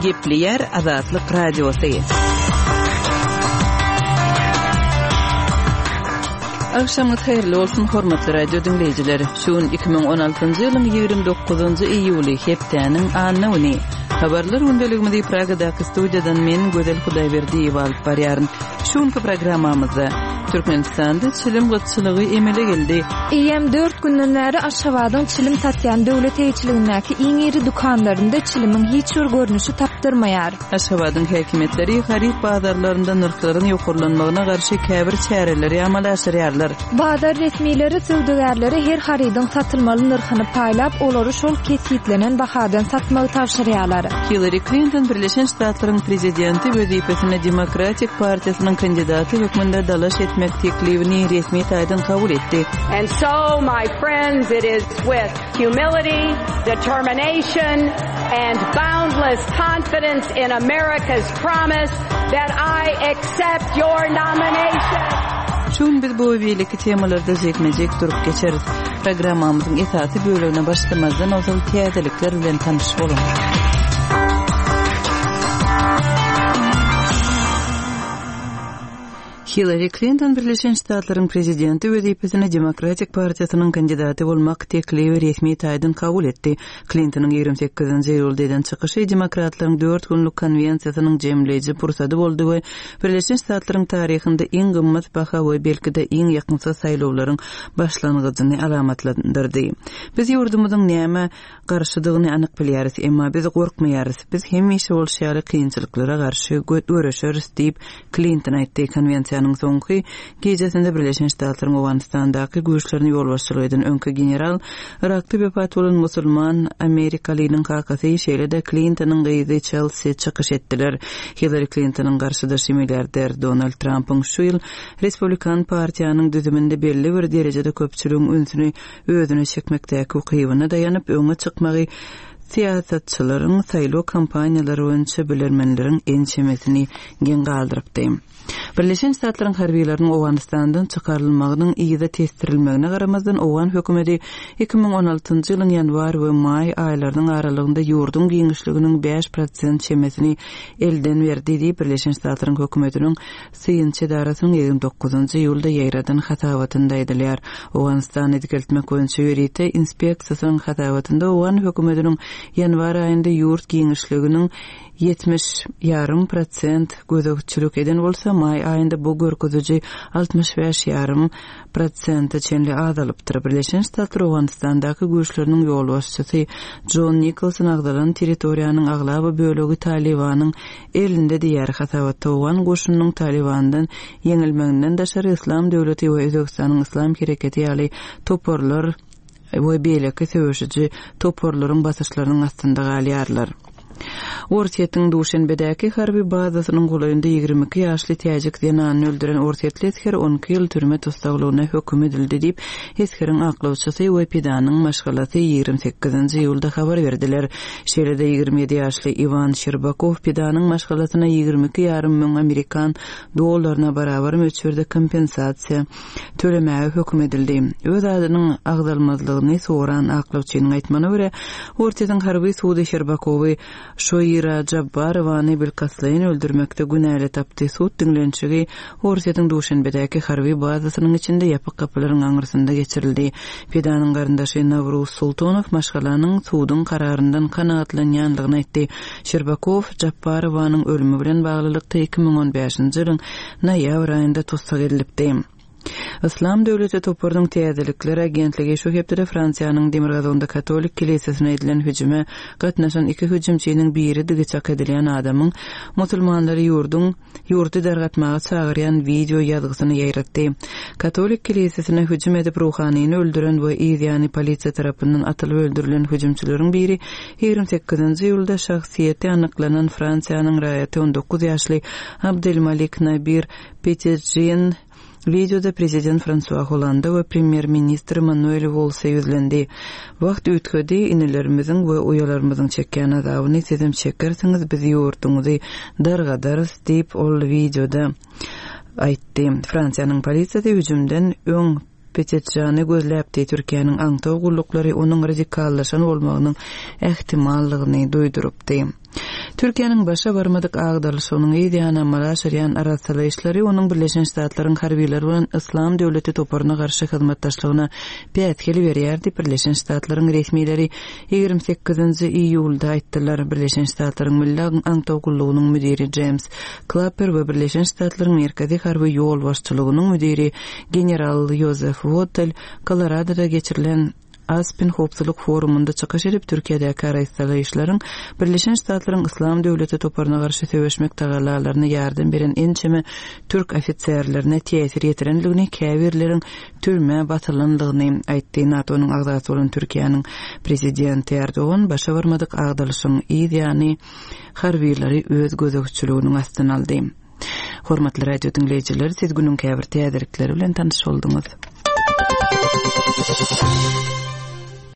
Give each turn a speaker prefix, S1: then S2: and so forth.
S1: Gepli Azatlyk Radiosu. Akşamınız hayırlı olsun hormatly radio dinleyijileri. Şuun 2016-njy ýylyň 29-njy iýuly hepdeniň annyny. Habarlar gündeligimizi Pragadaky studiýadan men Gözel Hudaýberdiýew alyp barýaryn. Şuňky programmamyzda Türkmenistanda çilim gıtçılığı emele geldi.
S2: Eýem 4 günden bäri Aşgabatyň çilim satýan döwlet eýçiligindäki iň iri dukanlarynda çilimin hiç bir görnüşi tapdyrmaýar.
S1: Aşgabatyň häkimetleri garyp bazarlarynda narklaryň ýokurlanmagyna garşy käbir çäreleri amal asyrýarlar.
S2: Bazar resmiýleri söwdegärleri her harydyň satylmaly narhyny paýlap, olary şol kesitlenen bahadan satmagy tapşyrýarlar.
S1: Hillary Clinton Birleşen Ştatlaryň prezidenti wezipesine Demokratik Partiýasynyň kandidaty hökümde dalaş etmek teklifini resmi taýdan kabul etdi.
S3: And so, my friends, it is with humility, determination, and boundless confidence in America's promise that I accept your nomination.
S1: Şun biz bu beýleki temalarda jekmejek durup geçeriz. Programmamyzyň esasy bölümine başlamazdan ozal täzelikler bilen tanış bolun. Hillary Clinton Birleşen Ştatlaryň prezidenti wezipesine Demokratik Partiýasynyň kandidaty bolmak teklifi resmi taýdan kabul etdi. Clinton'yň 28-nji ýyldan çykyşy demokratlaryň 4 günlük konvensiýasynyň jemleýici pursady boldy we Birleşen Ştatlaryň taryhynda iň gymmat baha we belki-de iň ýakynsa saýlawlaryň başlangyjyny alamatlandyrdy. Biz ýurdumyzyň näme garşydygyny anyk bilýäris, emma biz gorkmaýarys. Biz hemişe ol şäher kynçylyklara garşy görüşeriz diýip Clinton aýtdy. Konvensiýanyň soňky gecesinde Birleşen Ştatlaryň Awganistandaky güýçlerini ýolbaşçylyk eden öňkü general Irakda wepat bolan musulman Amerikalynyň kakasy şeýle-de Clintonyň gyzy Chelsea çykyş etdiler. Hillary Clinton'yň garşydaşy milliarder Donald Trump'yň şu ýyl Respublikan partiýanyň düzüminde belli bir derejede köpçüligiň ünsüni özüne çekmekdäki ukybyna daýanyp öňe çykmagy siýasatçylaryň saýlaw kampaniýalary öňçe bilermenleriň ençemesini gen galdyrypdy. Birleşen Ştatlaryň harbiýlarynyň Awganistandan çykarylmagynyň iýde testirilmegine garamazdan Owan hökümeti 2016-njy ýylyň ýanwar we may aýlarynyň aralygynda ýurdun giňişliginiň 5% çemesini elden berdi diýip Birleşen Ştatlaryň hökümetiniň syýynçy darasynyň 29-njy ýylda ýaýradan hatawatynda aýdylýar. Awganistan edilmek boýunça ýürite inspeksiýasynyň hatawatynda Owan hökümetiniň ýanwar aýynda ýurt giňişliginiň 70,5% gözegçilik eden bolsa, may aýynda bu görkeziji 65,5% çenli azalypdyr. Birleşen Ştatlar Awganistandaky güýçleriniň ýolbaşçysy John Nicholson agdalan territoriýanyň aglaba bölegi Talibanyň elinde diýär hasawatda Owan goşunynyň Talibandan ýeňilmeginden daşary Islam döwleti we Özbekistanyň Islam hereketi ýaly toporlar we beýleki söwüşiji toporlaryň basyşlarynyň astynda galýarlar. Ortiýetiň Duşanbedäki harby bazasynyň golaýynda 22 ýaşly täjik denany öldüren ortiýetli esker 12 ýyl türme tutsagylygyna höküm edildi diýip eskeriň aklawçysy WPD-nyň maşgalasy 28-nji ýylda habar berdiler. Şeýle-de 27 ýaşly Ivan Sherbakow PDA-nyň maşgalasyna 22,5 milyon Amerikan dollaryna barabar möçberde kompensasiýa tölemäge höküm edildi. Öz adynyň agdalmazlygyny soran aklawçynyň aýtmagyna görä, ortiýetiň harby sudy Sherbakowy Şoýra Jabbarowany bilkaslaýyn öldürmekde günäli tapdy. Sud dinlençigi ortiýetiň Duşanbedäki harby bazasynyň içinde ýapyk kapylaryň aňyrsynda geçirildi. PDA-nyň garyndaşy Navruz Sultanow maşgalanyň sudyň kararyndan kanagatlanýanlygyny aýtdy. Sherbakow Jabbarowanyň ölümi bilen baglylykda 2015-nji ýylyň noýabr aýynda tutsak edilipdi. Islam döwleti topordyň täzelikleri agentligi şu hepde Fransiýanyň Demirgazonda Katolik kilesesine edilen hüjüme gatnaşan iki hüjümçiniň biri digiçak edilen adamyň musulmanlary ýurdy dargatmaga çagyrýan video ýazgysyny ýaýratdy. Katolik kilesesine hüjüm edip ruhanyny öldüren we ýani polisiýa tarapyndan atylyp öldürilen hüjümçileriň biri 28-nji ýylda şahsiýeti anyklanan Fransiýanyň raýaty 19 ýaşly Abdelmalik Nabir Petitjean videoda prezident François Hollande we premier-ministr Manuel Valls ýüzlendi. Wagt ötgedi inilerimiziň we uýalarymyzyň çekýän azabyny sizem çekersiňiz biz ýurduňyzy dargadar diýip ol videoda aýtdy. Fransiýanyň polisiýasy hüjümden öň Petitjany gözläpdi. Türkiýanyň aňtaw gullukları onuň radikallaşan bolmagynyň ähtimallygyny duýdurupdy. Türkiýanyň başa barmadyk agdalyşynyň ýa-da Malaşaryan arasalyşlary onuň Birleşen Ştatlaryň harbiýleri bilen Islam döwleti toparyna garşy hyzmatdaşlygyna pätkili berýär diýip Birleşen Ştatlaryň resmiýleri 28-nji iýulda aýtdylar. Birleşen Ştatlaryň Milli Aňtawgullygynyň müdiri James Clapper we Birleşen Ştatlaryň Merkezi harby ýol başçylygynyň müdiri general Joseph Wotel Colorado'da geçirilen Aspen Hopsuzlyk forumunda çykyş edip Türkiýedäki arasalyşlaryň Birleşen Ştatlaryň Islam döwleti toparyna garşy söwüşmek tagallalaryna ýardam beren ençeme türk ofitserlerine täsir ýetirenligini, käbirleriň türme batylynlygyny aýtdy. NATO'nyň agzasy bolan Türkiýanyň prezidenti Erdogan başa barmadyk agdalyşyň ýa-ni harbiýleri öz gözegçiliginiň astyna aldy. Hormatly radio dinleýijiler, siz günüň käbir täzelikleri bilen tanyş bolduňyz.